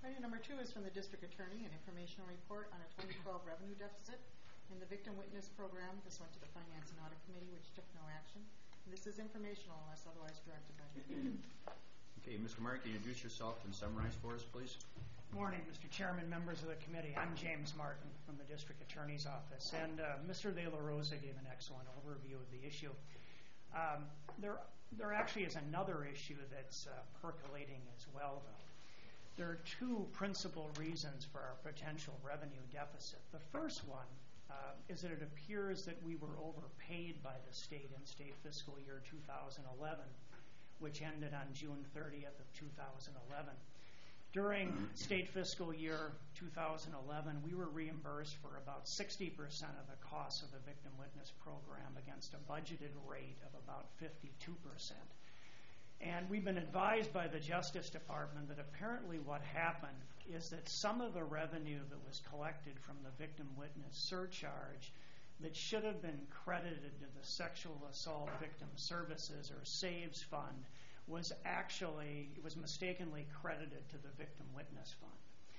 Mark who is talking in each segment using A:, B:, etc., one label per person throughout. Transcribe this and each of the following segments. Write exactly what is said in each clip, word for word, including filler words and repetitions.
A: Item number two is from the District Attorney, an informational report on a twenty twelve revenue deficit in the Victim Witness Program. This went to the Finance and Audit Committee, which took no action. And this is informational unless otherwise directed by the committee.
B: Okay, Mister Martin, can you introduce yourself and summarize for us, please?
C: Morning, Mister Chairman, members of the committee. I'm James Martin from the District Attorney's Office, and uh, Mister De La Rosa gave an excellent overview of the issue. Um, there, there actually is another issue that's uh, percolating as well, though. There are two principal reasons for our potential revenue deficit. The first one uh, is that it appears that we were overpaid by the state in state fiscal year two thousand eleven, which ended on June thirtieth of two thousand eleven. During state fiscal year two thousand eleven, we were reimbursed for about sixty percent of the cost of the Victim Witness Program against a budgeted rate of about fifty-two percent. And we've been advised by the Justice Department that apparently what happened is that some of the revenue that was collected from the Victim Witness surcharge that should have been credited to the Sexual Assault Victim Services or SAVES Fund was actually, it was mistakenly credited to the Victim Witness Fund.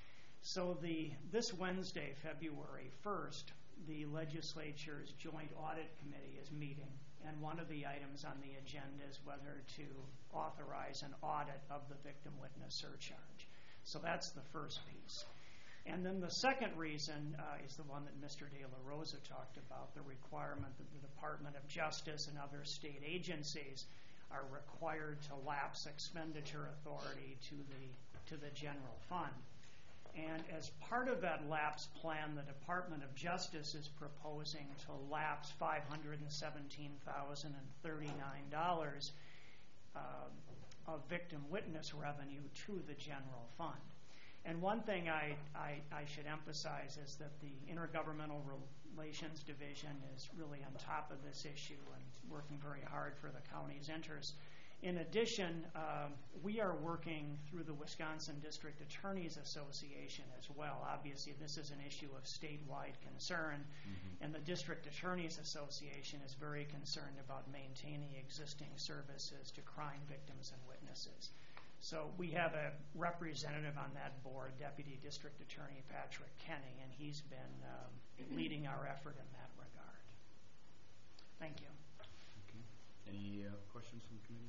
C: So the this Wednesday, February first, the legislature's Joint Audit Committee is meeting, and one of the items on the agenda is whether to authorize an audit of the Victim Witness surcharge. So that's the first piece. And then the second reason uh, is the one that Mister De La Rosa talked about, the requirement that the Department of Justice and other state agencies are required to lapse expenditure authority to the to the general fund. And as part of that lapse plan, the Department of Justice is proposing to lapse five hundred seventeen thousand thirty-nine dollars uh, of victim witness revenue to the general fund. And one thing I, I, I should emphasize is that the Intergovernmental Relations Division is really on top of this issue and working very hard for the county's interests. In addition, uh, we are working through the Wisconsin District Attorneys Association as well. Obviously, this is an issue of statewide concern, mm-hmm. and the District Attorneys Association is very concerned about maintaining existing services to crime victims and witnesses. So we have a representative on that board, Deputy District Attorney Patrick Kenny, and he's been um, leading our effort in that regard. Thank you.
B: Okay. Any uh, questions from the committee?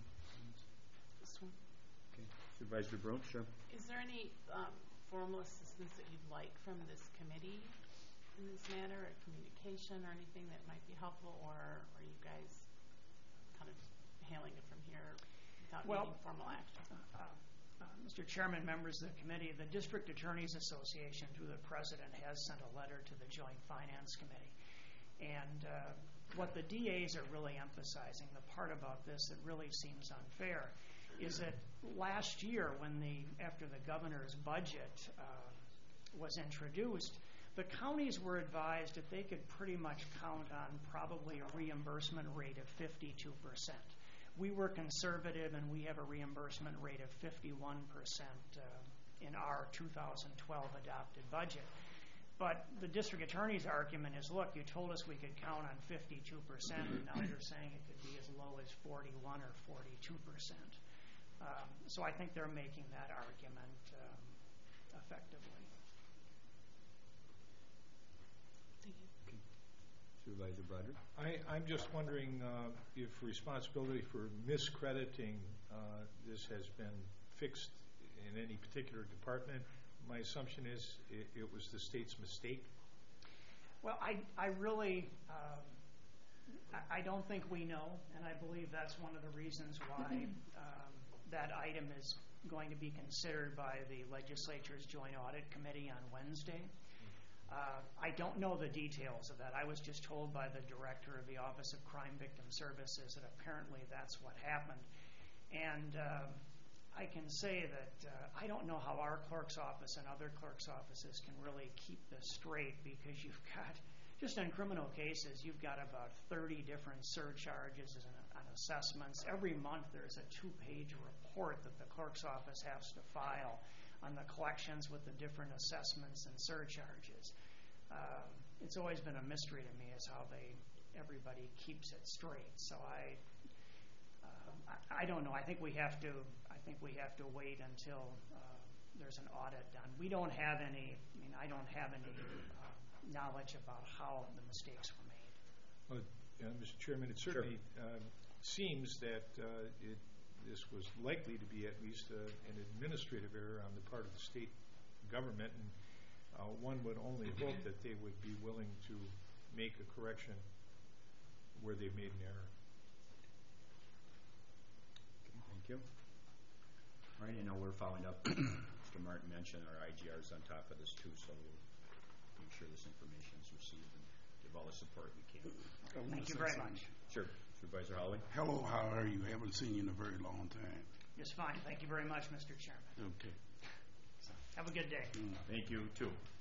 D: This one.
B: Okay. Supervisor Broach, sure.
D: Is there any um, formal assistance that you'd like from this committee in this matter, or communication or anything that might be helpful, or are you guys kind of handling it from here without
C: well,
D: needing formal action?
C: Uh, uh, Mister Chairman, members of the committee, the District Attorneys Association, through the President, has sent a letter to the Joint Finance Committee. And uh, what the D As are really emphasizing, the part about this that really seems unfair, is that last year, when the after the governor's budget uh, was introduced, the counties were advised that they could pretty much count on probably a reimbursement rate of fifty-two percent. We were conservative, and we have a reimbursement rate of fifty-one percent uh, in our two thousand twelve adopted budget. But the district attorney's argument is, look, you told us we could count on fifty-two percent, and now you're saying it could be as low as forty-one or forty-two percent. Um, so I think they're making that argument um, effectively.
D: Thank you.
B: Okay. Supervisor Broderick?
E: I, I'm just wondering uh, if responsibility for miscrediting uh, this has been fixed in any particular department. My assumption is it, it was the state's mistake.
C: Well, I, I really, um, I, I don't think we know, and I believe that's one of the reasons why um, that item is going to be considered by the legislature's Joint Audit Committee on Wednesday. Uh, I don't know the details of that. I was just told by the director of the Office of Crime Victim Services that apparently that's what happened. And uh, I can say that uh, I don't know how our clerk's office and other clerk's offices can really keep this straight, because you've got, just in criminal cases, you've got about thirty different surcharges and, and assessments. Every month there's a two-page report that the clerk's office has to file on the collections with the different assessments and surcharges. Um, it's always been a mystery to me as how they everybody keeps it straight. So I, uh, I, I don't know. I think we have to. I think we have to wait until uh, there's an audit done. We don't have any, I mean, I don't have any uh, knowledge about how the mistakes were made.
E: Well, uh, Mister Chairman, it certainly um, seems that uh, it, this was likely to be at least uh, an administrative error on the part of the state government, and uh, one would only hope that they would be willing to make a correction where they made an error.
B: Thank you. All right, I know we're following up. Mister Martin mentioned our I G R is on top of this too, so we'll make sure this information is received and give all the support we can.
C: Thank you very much.
B: Sure. Supervisor Holloway?
F: Hello, how are you? Haven't seen you in a very long time.
C: Just fine. Thank you very much, Mister Chairman.
F: Okay.
C: Have a good day.
F: Mm.
B: Thank you, too.